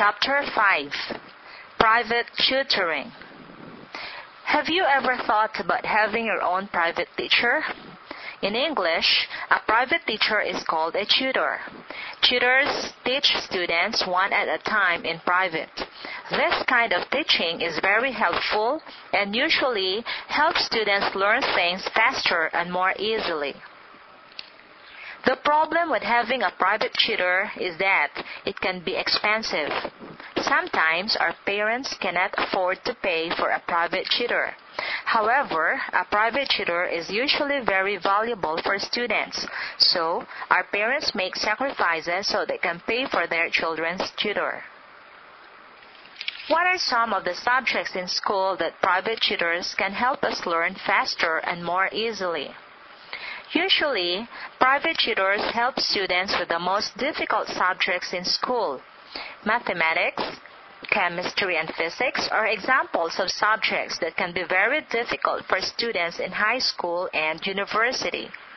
Chapter 5. Private Tutoring. Have you ever thought about having your own private teacher? In English, a private teacher is called a tutor. Tutors teach students one at a time in private. This kind of teaching is very helpful and usually helps students learn things faster and more easily. The problem with having a private tutor is that it can be expensive. Sometimes our parents cannot afford to pay for a private tutor. However, a private tutor is usually very valuable for students, so our parents make sacrifices so they can pay for their children's tutor. What are some of the subjects in school that private tutors can help us learn faster and more easily? Usually, private tutors help students with the most difficult subjects in school. Mathematics, chemistry, and physics are examples of subjects that can be very difficult for students in high school and university.